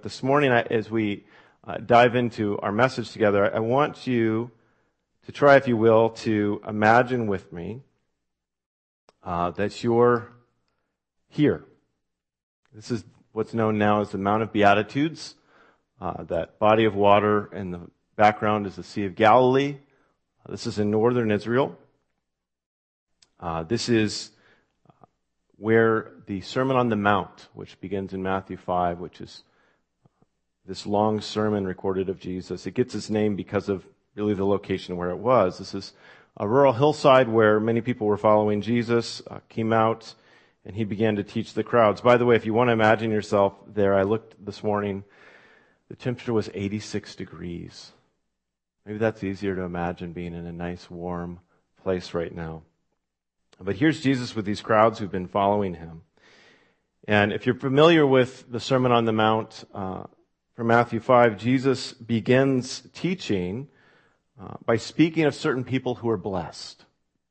this morning, as we dive into our message together, I want you to try, if you will, to imagine with me that you're here. This is what's known now as the Mount of Beatitudes. That body of water in the background is the Sea of Galilee. This is in northern Israel. This is where the Sermon on the Mount, which begins in Matthew 5, which is this long sermon recorded of Jesus, it gets its name because of really the location where it was. This is a rural hillside where many people were following Jesus, came out, and he began to teach the crowds. By the way, if you want to imagine yourself there, I looked this morning, the temperature was 86 degrees. Maybe that's easier to imagine being in a nice warm place right now. But here's Jesus with these crowds who've been following him. And if you're familiar with the Sermon on the Mount from Matthew 5, Jesus begins teaching by speaking of certain people who are blessed.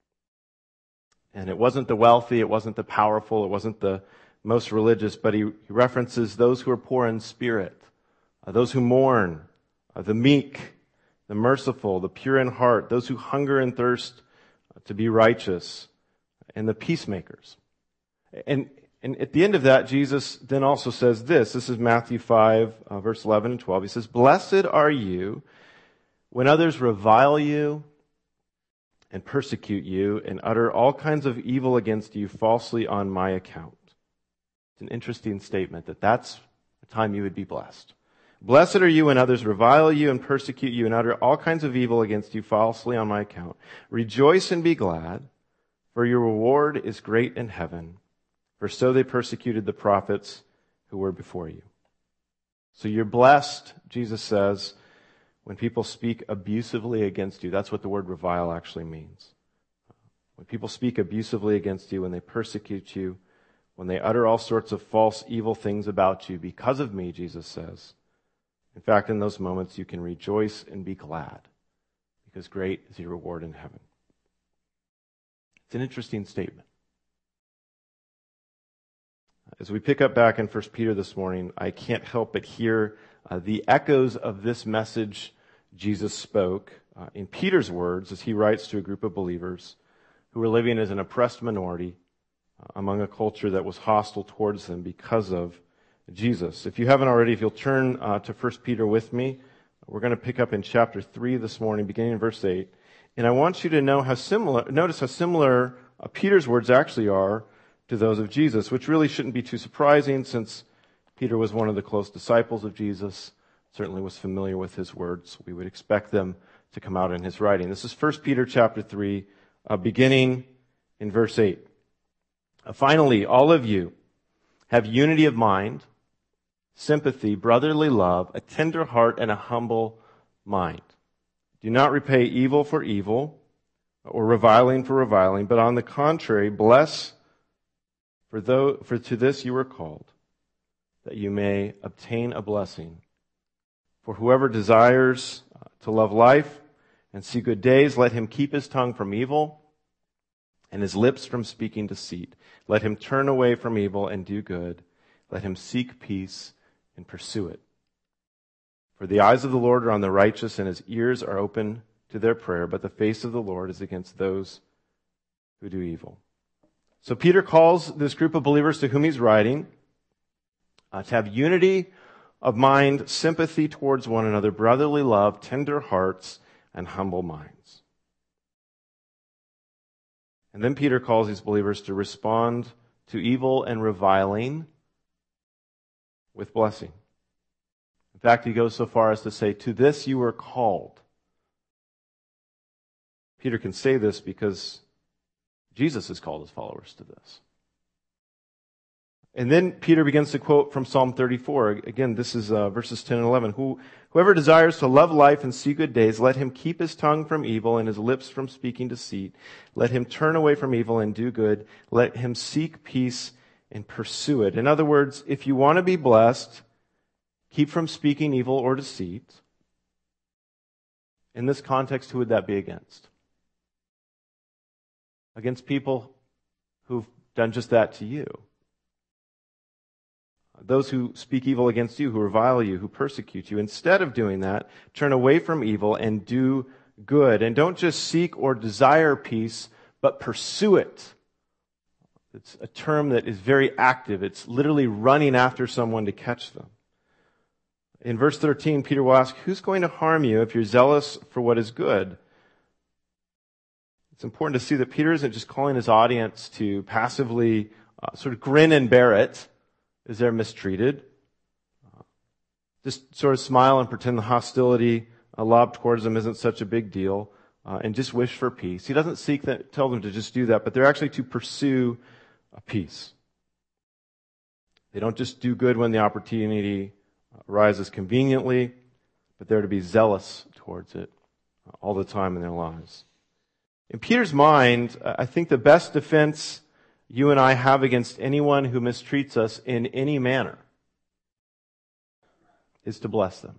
And it wasn't the wealthy, it wasn't the powerful, it wasn't the most religious, but he references those who are poor in spirit, those who mourn, the meek, the merciful, the pure in heart, those who hunger and thirst to be righteous, and the peacemakers. And at the end of that, Jesus then also says this. This is Matthew 5, verse 11 and 12. He says, "Blessed are you when others revile you and persecute you and utter all kinds of evil against you falsely on my account." It's an interesting statement that that's the time you would be blessed. "Blessed are you when others revile you and persecute you and utter all kinds of evil against you falsely on my account. Rejoice and be glad, for your reward is great in heaven, for so they persecuted the prophets who were before you." So you're blessed, Jesus says, when people speak abusively against you. That's what the word revile actually means. When people speak abusively against you, when they persecute you, when they utter all sorts of false, evil things about you because of me, Jesus says. In fact, in those moments, you can rejoice and be glad, because great is your reward in heaven. It's an interesting statement. As we pick up back in 1 Peter this morning, I can't help but hear the echoes of this message Jesus spoke in Peter's words as he writes to a group of believers who were living as an oppressed minority among a culture that was hostile towards them because of Jesus. If you haven't already, if you'll turn to 1 Peter with me, we're going to pick up in chapter 3 this morning, beginning in verse 8. And I want you to notice how similar Peter's words actually are to those of Jesus, which really shouldn't be too surprising since Peter was one of the close disciples of Jesus, certainly was familiar with his words. We would expect them to come out in his writing. This is 1 Peter chapter 3, beginning in verse 8. "Finally, all of you have unity of mind, sympathy, brotherly love, a tender heart, and a humble mind. Do not repay evil for evil or reviling for reviling, but on the contrary, bless, for to this you were called, that you may obtain a blessing. For whoever desires to love life and see good days, let him keep his tongue from evil and his lips from speaking deceit. Let him turn away from evil and do good. Let him seek peace and pursue it. For the eyes of the Lord are on the righteous, and his ears are open to their prayer, but the face of the Lord is against those who do evil." So Peter calls this group of believers to whom he's writing to have unity of mind, sympathy towards one another, brotherly love, tender hearts, and humble minds. And then Peter calls these believers to respond to evil and reviling with blessing. In fact, he goes so far as to say, "To this you were called." Peter can say this because Jesus has called his followers to this. And then Peter begins to quote from Psalm 34. Again, this is verses 10 and 11. "Whoever desires to love life and see good days, let him keep his tongue from evil and his lips from speaking deceit. Let him turn away from evil and do good. Let him seek peace and pursue it." In other words, if you want to be blessed, keep from speaking evil or deceit. In this context, who would that be against? Against people who've done just that to you. those who speak evil against you, who revile you, who persecute you. Instead of doing that, turn away from evil and do good. And don't just seek or desire peace, but pursue it. It's a term that is very active. It's literally running after someone to catch them. In verse 13, Peter will ask, who's going to harm you if you're zealous for what is good? It's important to see that Peter isn't just calling his audience to passively sort of grin and bear it as they're mistreated. Just sort of smile and pretend the hostility lobbed towards them isn't such a big deal, and just wish for peace. He doesn't tell them to just do that, but they're actually to pursue peace. They don't just do good when the opportunity arises conveniently, but they're to be zealous towards it all the time in their lives. In Peter's mind, I think the best defense you and I have against anyone who mistreats us in any manner is to bless them.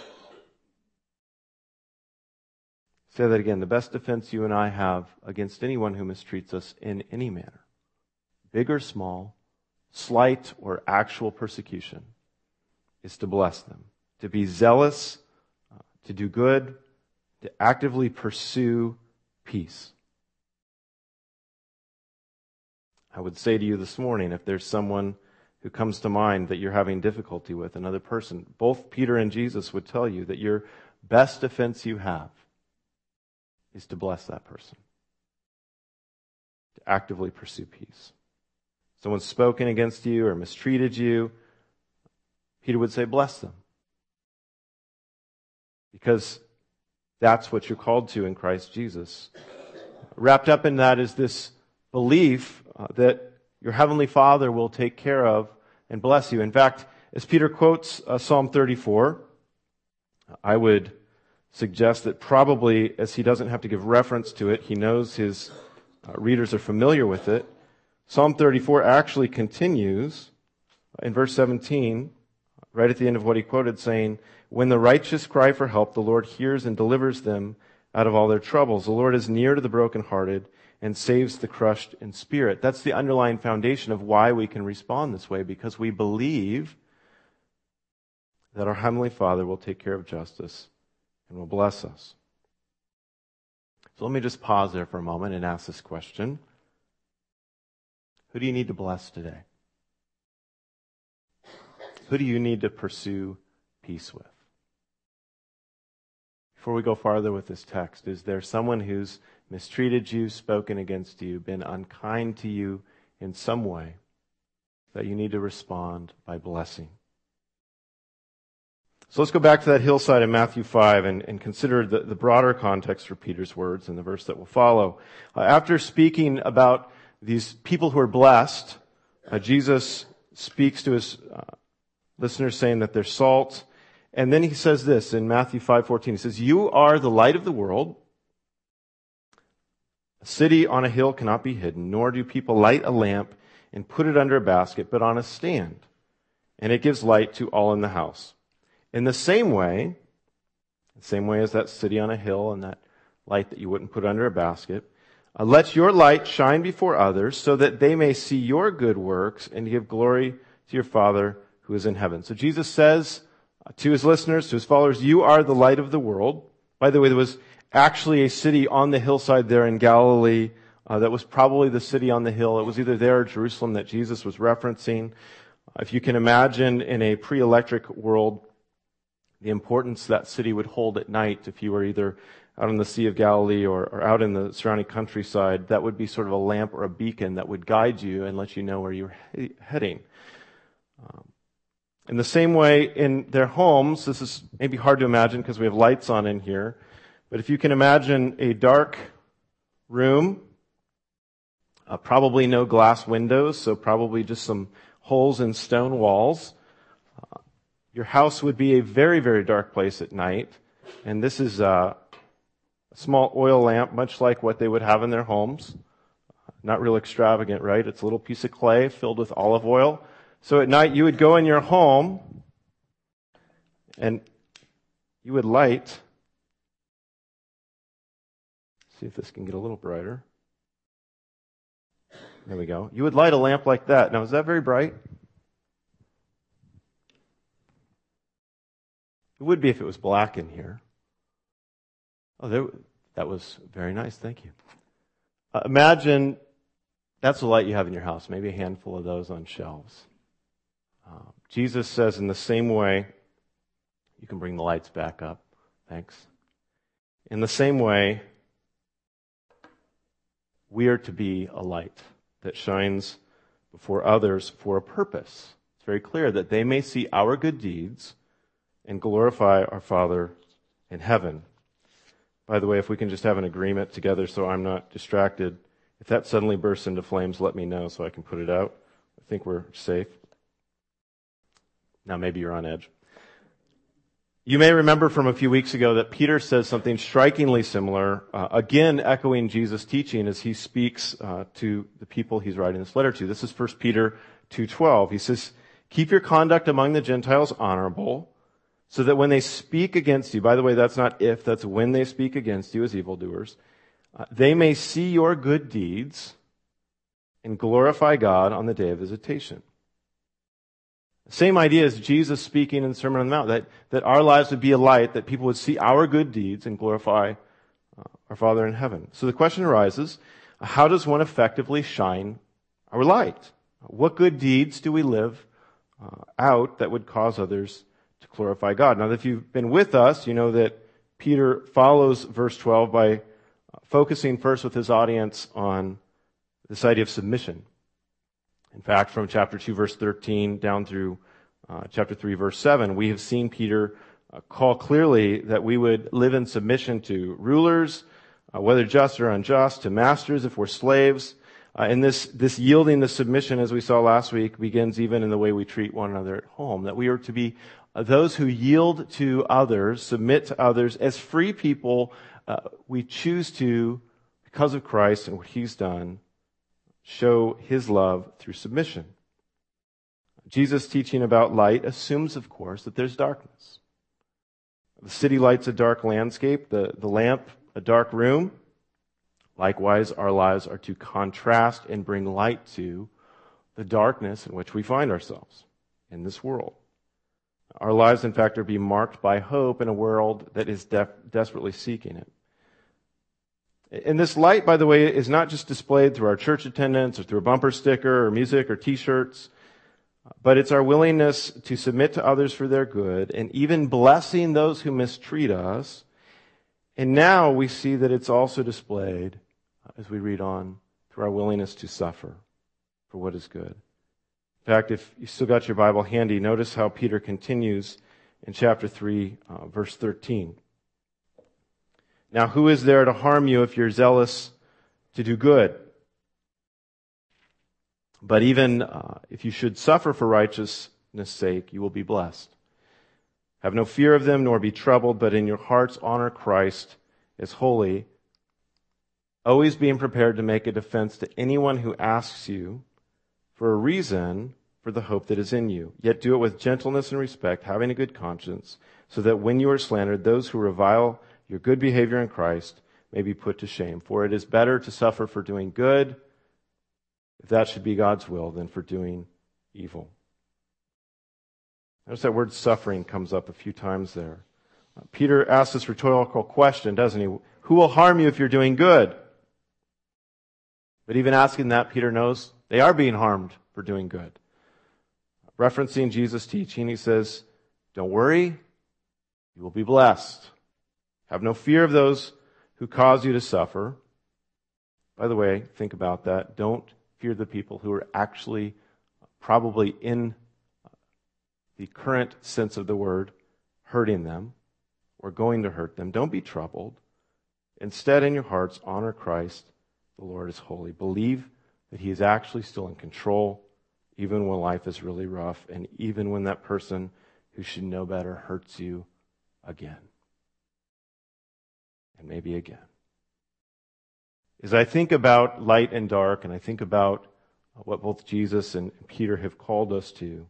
Say that again. The best defense you and I have against anyone who mistreats us in any manner, big or small, slight or actual persecution, is to bless them, to be zealous, to do good, to actively pursue peace. I would say to you this morning, if there's someone who comes to mind that you're having difficulty with, another person, both Peter and Jesus would tell you that your best defense you have is to bless that person, to actively pursue peace. Someone's spoken against you or mistreated you, Peter would say, bless them. Because that's what you're called to in Christ Jesus. Wrapped up in that is this belief that your Heavenly Father will take care of and bless you. In fact, as Peter quotes Psalm 34, I would suggest that probably, as he doesn't have to give reference to it, he knows his readers are familiar with it. Psalm 34 actually continues in verse 17, right at the end of what he quoted, saying, when the righteous cry for help, the Lord hears and delivers them out of all their troubles. The Lord is near to the brokenhearted and saves the crushed in spirit. That's the underlying foundation of why we can respond this way, because we believe that our Heavenly Father will take care of justice and will bless us. So let me just pause there for a moment and ask this question. Who do you need to bless today? Who do you need to pursue peace with? Before we go farther with this text, is there someone who's mistreated you, spoken against you, been unkind to you in some way that you need to respond by blessing? So let's go back to that hillside in Matthew 5 and consider the broader context for Peter's words in the verse that will follow. After speaking about these people who are blessed, Jesus speaks to his listeners saying that they're salt. And then he says this in Matthew 5:14. He says, you are the light of the world. A city on a hill cannot be hidden, nor do people light a lamp and put it under a basket, but on a stand. And it gives light to all in the house. In the same way as that city on a hill and that light that you wouldn't put under a basket, let your light shine before others so that they may see your good works and give glory to your Father who is in heaven. So Jesus says to his listeners, to his followers, you are the light of the world. By the way, there was actually a city on the hillside there in Galilee that was probably the city on the hill. It was either there or Jerusalem that Jesus was referencing. If you can imagine in a pre-electric world, the importance that city would hold at night if you were either out on the Sea of Galilee or out in the surrounding countryside, that would be sort of a lamp or a beacon that would guide you and let you know where you're heading. In the same way, in their homes, this is maybe hard to imagine because we have lights on in here, but if you can imagine a dark room, probably no glass windows, so probably just some holes in stone walls. Your house would be a very, very dark place at night, and this is a small oil lamp, much like what they would have in their homes. Not real extravagant, right? It's a little piece of clay filled with olive oil. So at night you would go in your home and you would light. See if this can get a little brighter. There we go. You would light a lamp like that. Now, is that very bright? It would be if it was black in here. Oh, that was very nice. Thank you. Imagine that's the light you have in your house, maybe a handful of those on shelves. Jesus says in the same way, you can bring the lights back up. Thanks. In the same way, we are to be a light that shines before others for a purpose. It's very clear that they may see our good deeds and glorify our Father in heaven. By the way, if we can just have an agreement together so I'm not distracted, if that suddenly bursts into flames, let me know so I can put it out. I think we're safe. Now maybe you're on edge. You may remember from a few weeks ago that Peter says something strikingly similar, again echoing Jesus' teaching as he speaks to the people he's writing this letter to. This is 1 Peter 2:12. He says, "Keep your conduct among the Gentiles honorable, so that when they speak against you," by the way, that's not if, that's when they speak against you as evildoers, "they may see your good deeds and glorify God on the day of visitation." Same idea as Jesus speaking in the Sermon on the Mount, that our lives would be a light, that people would see our good deeds and glorify our Father in heaven. So the question arises, how does one effectively shine our light? What good deeds do we live out that would cause others to glorify God? Now, if you've been with us, you know that Peter follows verse 12 by focusing first with his audience on this idea of submission. In fact, from chapter 2, verse 13 down through chapter 3, verse 7, we have seen Peter call clearly that we would live in submission to rulers, whether just or unjust, to masters if we're slaves. And this yielding, the submission, as we saw last week, begins even in the way we treat one another at home, that we are to be those who yield to others, submit to others. As free people, we choose to, because of Christ and what He's done, show His love through submission. Jesus' teaching about light assumes, of course, that there's darkness. The city light's a dark landscape, the lamp a dark room. Likewise, our lives are to contrast and bring light to the darkness in which we find ourselves in this world. Our lives, in fact, are being marked by hope in a world that is desperately seeking it. And this light, by the way, is not just displayed through our church attendance or through a bumper sticker or music or t-shirts, but it's our willingness to submit to others for their good and even blessing those who mistreat us. And now we see that it's also displayed, as we read on, through our willingness to suffer for what is good. In fact, if you still got your Bible handy, notice how Peter continues in chapter 3, verse 13. "Now who is there to harm you if you're zealous to do good? But even if you should suffer for righteousness' sake, you will be blessed. Have no fear of them, nor be troubled, but in your hearts honor Christ as holy, always being prepared to make a defense to anyone who asks you for a reason for the hope that is in you. Yet do it with gentleness and respect, having a good conscience, so that when you are slandered, those who revile your good behavior in Christ may be put to shame. For it is better to suffer for doing good, if that should be God's will, than for doing evil." Notice that word suffering comes up a few times there. Peter asks this rhetorical question, doesn't he? Who will harm you if you're doing good? But even asking that, Peter knows they are being harmed for doing good. Referencing Jesus' teaching, he says, don't worry, you will be blessed. Have no fear of those who cause you to suffer. By the way, think about that. Don't fear the people who are actually probably in the current sense of the word hurting them or going to hurt them. Don't be troubled. Instead, in your hearts, honor Christ. The Lord is holy. Believe that He is actually still in control, even when life is really rough and even when that person who should know better hurts you again. And maybe again. As I think about light and dark, and I think about what both Jesus and Peter have called us to,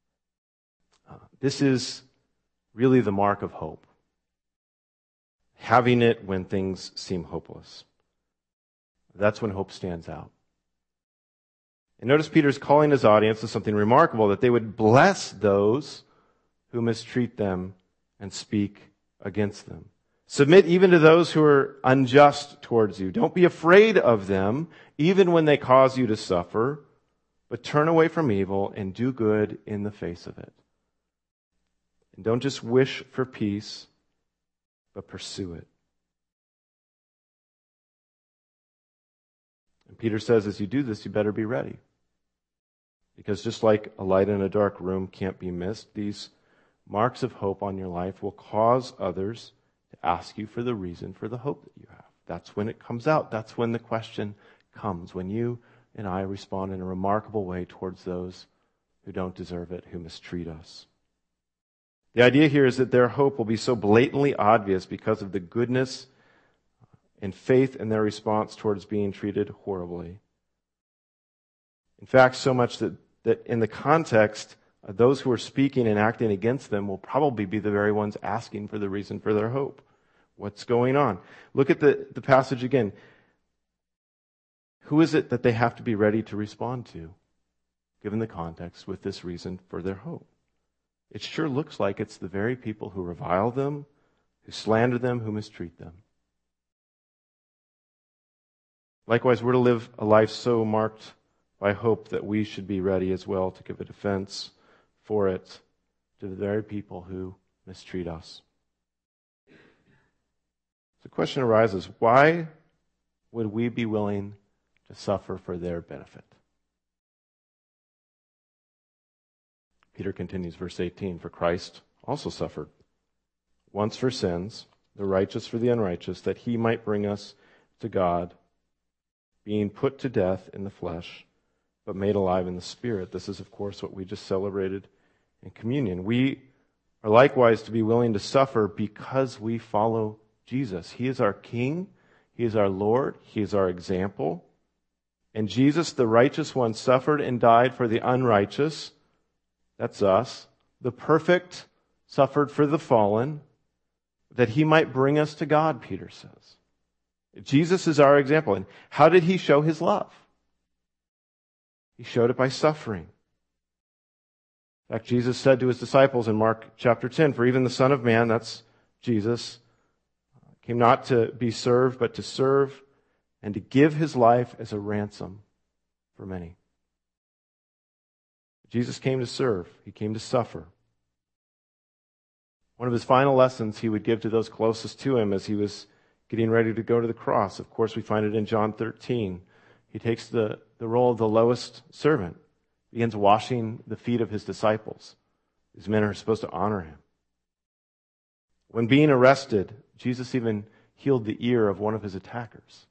this is really the mark of hope. Having it when things seem hopeless. That's when hope stands out. And notice Peter's calling his audience to something remarkable, that they would bless those who mistreat them and speak against them. Submit even to those who are unjust towards you. Don't be afraid of them, even when they cause you to suffer, but turn away from evil and do good in the face of it. And don't just wish for peace, but pursue it. And Peter says, as you do this, you better be ready. Because just like a light in a dark room can't be missed, these marks of hope on your life will cause others to ask you for the reason for the hope that you have. That's when it comes out. That's when the question comes, when you and I respond in a remarkable way towards those who don't deserve it, who mistreat us. The idea here is that their hope will be so blatantly obvious because of the goodness and faith in their response towards being treated horribly. In fact, so much that in the context, those who are speaking and acting against them will probably be the very ones asking for the reason for their hope. What's going on? Look at the passage again. Who is it that they have to be ready to respond to, given the context, with this reason for their hope? It sure looks like it's the very people who revile them, who slander them, who mistreat them. Likewise, we're to live a life so marked by hope that we should be ready as well to give a defense for it to the very people who mistreat us. The question arises, why would we be willing to suffer for their benefit? Peter continues, verse 18, for Christ also suffered once for sins, the righteous for the unrighteous, that he might bring us to God, being put to death in the flesh, but made alive in the Spirit. This is, of course, what we just celebrated in communion. We are likewise to be willing to suffer because we follow Jesus. He is our King. He is our Lord. He is our example. And Jesus, the righteous one, suffered and died for the unrighteous. That's us. The perfect suffered for the fallen, that he might bring us to God, Peter says. Jesus is our example. And how did he show his love? He showed it by suffering. In fact, Jesus said to his disciples in Mark chapter 10, for even the Son of Man, that's Jesus, came not to be served, but to serve and to give his life as a ransom for many. Jesus came to serve. He came to suffer. One of his final lessons he would give to those closest to him as he was getting ready to go to the cross. Of course, we find it in John 13. He takes the role of the lowest servant, begins washing the feet of his disciples. These men are supposed to honor him. When being arrested, Jesus even healed the ear of one of his attackers.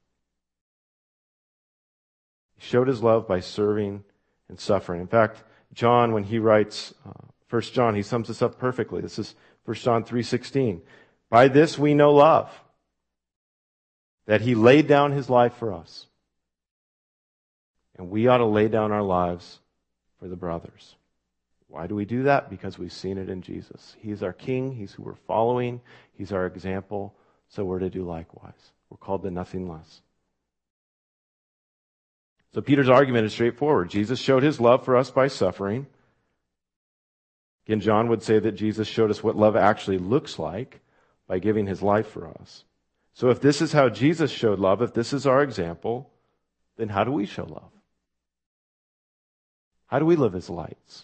He showed his love by serving and suffering. In fact, John, when he writes 1 John, he sums this up perfectly. This is 1 John 3:16. By this we know love, that he laid down his life for us. And we ought to lay down our lives for the brothers. Why do we do that? Because we've seen it in Jesus. He's our King. He's who we're following. He's our example. So we're to do likewise. We're called to nothing less. So Peter's argument is straightforward. Jesus showed his love for us by suffering. Again, John would say that Jesus showed us what love actually looks like by giving his life for us. So if this is how Jesus showed love, if this is our example, then how do we show love? How do we live as lights?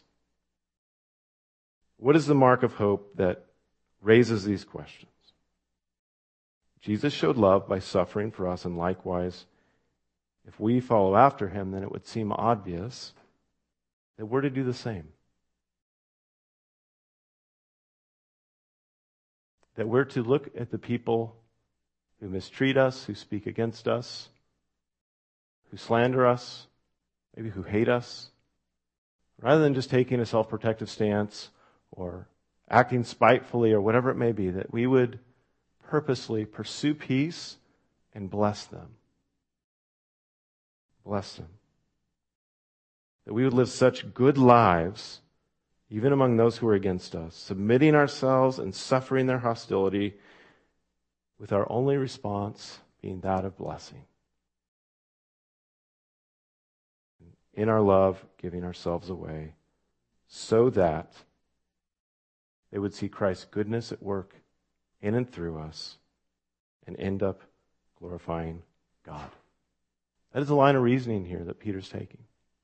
What is the mark of hope that raises these questions? Jesus showed love by suffering for us, and likewise, if we follow after him, then it would seem obvious that we're to do the same. That we're to look at the people who mistreat us, who speak against us, who slander us, maybe who hate us, rather than just taking a self-protective stance or acting spitefully or whatever it may be, that we would purposely pursue peace and bless them. Bless them. That we would live such good lives, even among those who are against us, submitting ourselves and suffering their hostility, with our only response being that of blessing. In our love, giving ourselves away, so that they would see Christ's goodness at work in and through us and end up glorifying God. That is the line of reasoning here that Peter's taking.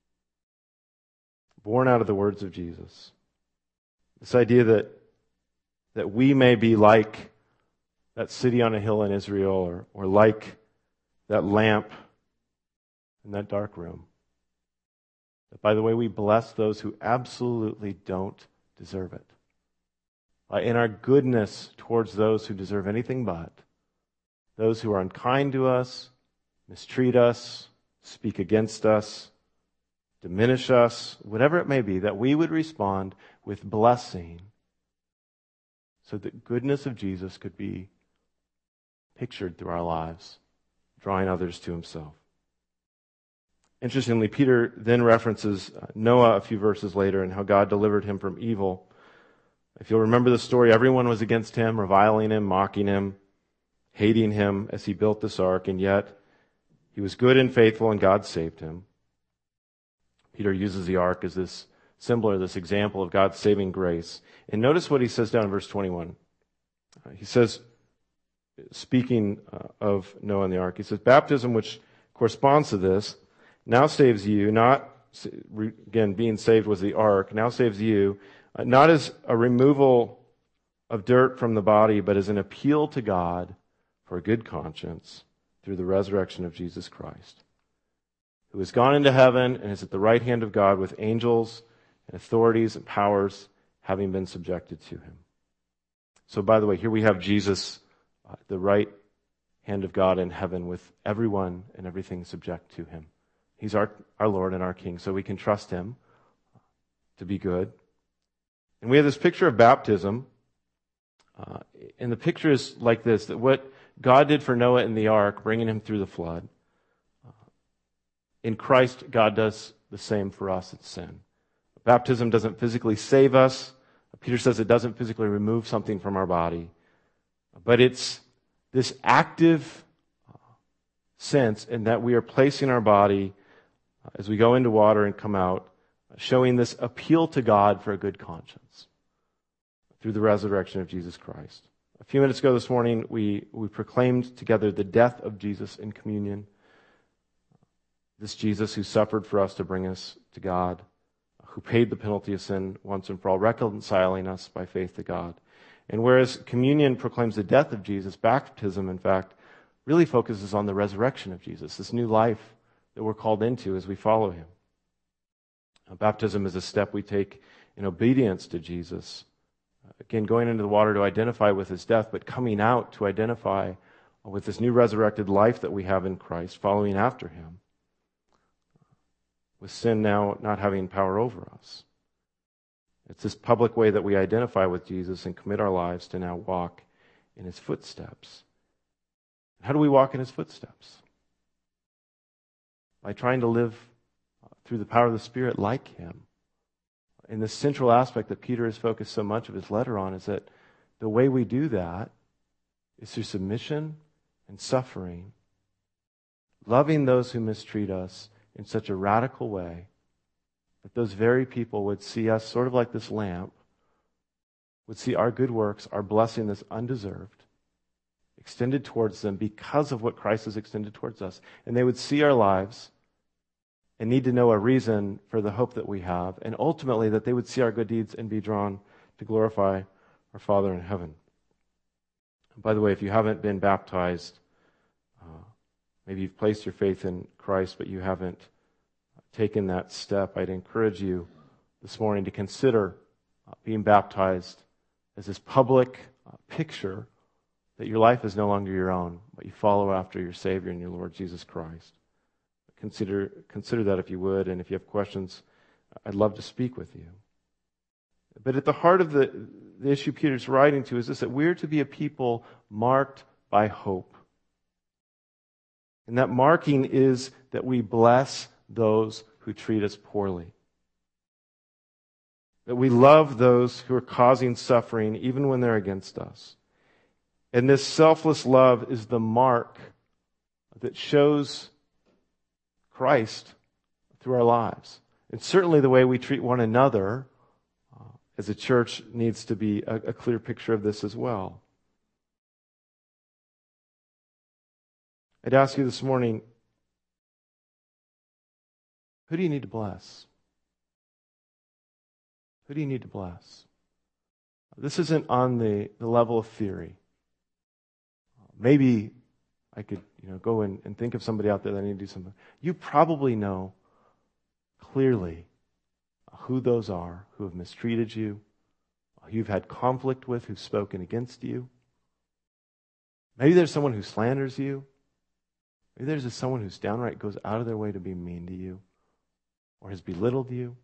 Born out of the words of Jesus. This idea that we may be like that city on a hill in Israel or like that lamp in that dark room. That, by the way, we bless those who absolutely don't deserve it. In our goodness towards those who deserve anything but, those who are unkind to us, mistreat us, speak against us, diminish us, whatever it may be, that we would respond with blessing so that the goodness of Jesus could be pictured through our lives, drawing others to himself. Interestingly, Peter then references Noah a few verses later and how God delivered him from evil. If you'll remember the story, everyone was against him, reviling him, mocking him, hating him as he built this ark, and yet he was good and faithful and God saved him. Peter uses the ark as this symbol or this example of God's saving grace. And notice what he says down in verse 21. He says, speaking of Noah and the ark, he says, baptism, which corresponds to this, now saves you, not, again, being saved was the ark, now saves you, not as a removal of dirt from the body, but as an appeal to God for a good conscience through the resurrection of Jesus Christ, who has gone into heaven and is at the right hand of God with angels and authorities and powers having been subjected to him. So, by the way, here we have Jesus, the right hand of God in heaven with everyone and everything subject to him. He's our Lord and our King, so we can trust him to be good. And we have this picture of baptism, and the picture is like this, that what God did for Noah in the ark, bringing him through the flood, in Christ, God does the same for us at sin. Baptism doesn't physically save us. Peter says it doesn't physically remove something from our body, but it's this active sense in that we are placing our body as we go into water and come out, showing this appeal to God for a good conscience through the resurrection of Jesus Christ. A few minutes ago this morning, we proclaimed together the death of Jesus in communion. This Jesus who suffered for us to bring us to God, who paid the penalty of sin once and for all, reconciling us by faith to God. And whereas communion proclaims the death of Jesus, baptism, in fact, really focuses on the resurrection of Jesus, this new life that we're called into as we follow him. Baptism is a step we take in obedience to Jesus. Again, going into the water to identify with his death, but coming out to identify with this new resurrected life that we have in Christ, following after him, with sin now not having power over us. It's this public way that we identify with Jesus and commit our lives to now walk in his footsteps. How do we walk in his footsteps? By trying to live through the power of the Spirit like him. And the central aspect that Peter has focused so much of his letter on is that the way we do that is through submission and suffering, loving those who mistreat us in such a radical way that those very people would see us sort of like this lamp, would see our good works, our blessing that's undeserved, extended towards them because of what Christ has extended towards us. And they would see our lives and need to know a reason for the hope that we have, and ultimately that they would see our good deeds and be drawn to glorify our Father in heaven. By the way, if you haven't been baptized, maybe you've placed your faith in Christ, but you haven't taken that step, I'd encourage you this morning to consider being baptized as this public picture that your life is no longer your own, but you follow after your Savior and your Lord Jesus Christ. Consider that if you would, and if you have questions, I'd love to speak with you. But at the heart of the issue Peter's writing to is this, that we're to be a people marked by hope. And that marking is that we bless those who treat us poorly. That we love those who are causing suffering even when they're against us. And this selfless love is the mark that shows Christ through our lives. And certainly the way we treat one another as a church needs to be a clear picture of this as well. I'd ask you this morning, who do you need to bless? Who do you need to bless? This isn't on the level of theory. Maybe I could go and think of somebody out there that I need to do something. You probably know clearly who those are who have mistreated you, who you've had conflict with, who've spoken against you. Maybe there's someone who slanders you. Maybe there's just someone who's downright goes out of their way to be mean to you or has belittled you.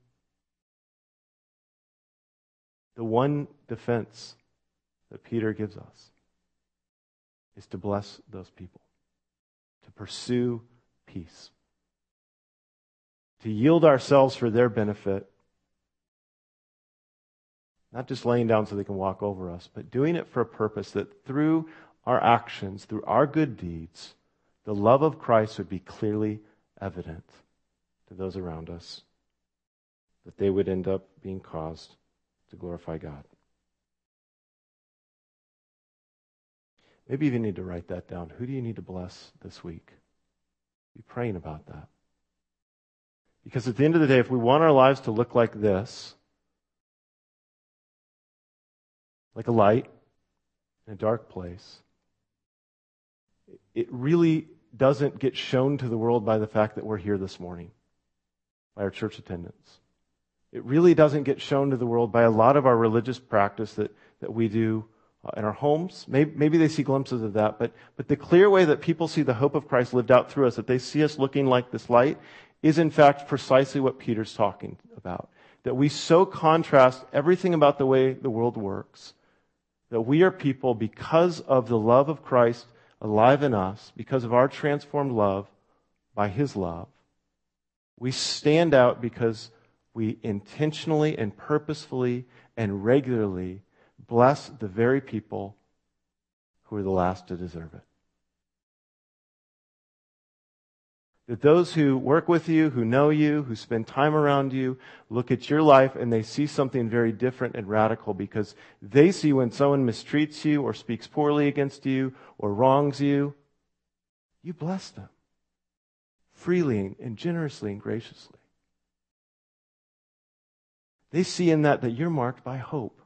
The one defense that Peter gives us is to bless those people, to pursue peace, to yield ourselves for their benefit, not just laying down so they can walk over us, but doing it for a purpose that through our actions, through our good deeds, the love of Christ would be clearly evident to those around us, that they would end up being caused to glorify God. Maybe you even need to write that down. Who do you need to bless this week? Be praying about that. Because at the end of the day, if we want our lives to look like this, like a light in a dark place, it really doesn't get shown to the world by the fact that we're here this morning, by our church attendance. It really doesn't get shown to the world by a lot of our religious practice that we do in our homes. Maybe they see glimpses of that, but the clear way that people see the hope of Christ lived out through us, that they see us looking like this light, is in fact precisely what Peter's talking about. That we so contrast everything about the way the world works, that we are people, because of the love of Christ alive in us, because of our transformed love by His love, we stand out because we intentionally and purposefully and regularly bless the very people who are the last to deserve it. That those who work with you, who know you, who spend time around you, look at your life and they see something very different and radical, because they see when someone mistreats you or speaks poorly against you or wrongs you, you bless them freely and generously and graciously. They see in that you're marked by hope.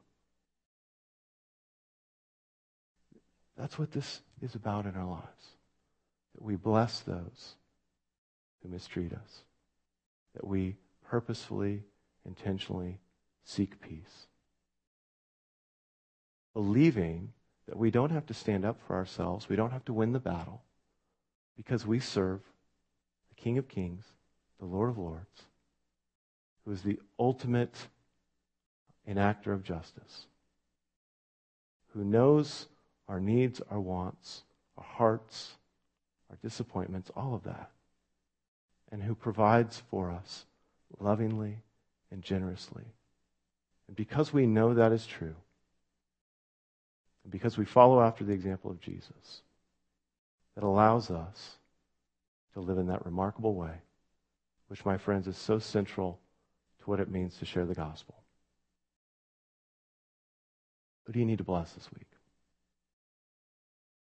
That's what this is about in our lives. That we bless those who mistreat us. That we purposefully, intentionally seek peace. Believing that we don't have to stand up for ourselves, we don't have to win the battle, because we serve the King of Kings, the Lord of Lords, who is the ultimate enactor of justice, who knows our needs, our wants, our hearts, our disappointments, all of that, and who provides for us lovingly and generously. And because we know that is true, and because we follow after the example of Jesus, that allows us to live in that remarkable way, which, my friends, is so central to what it means to share the gospel. Who do you need to bless this week?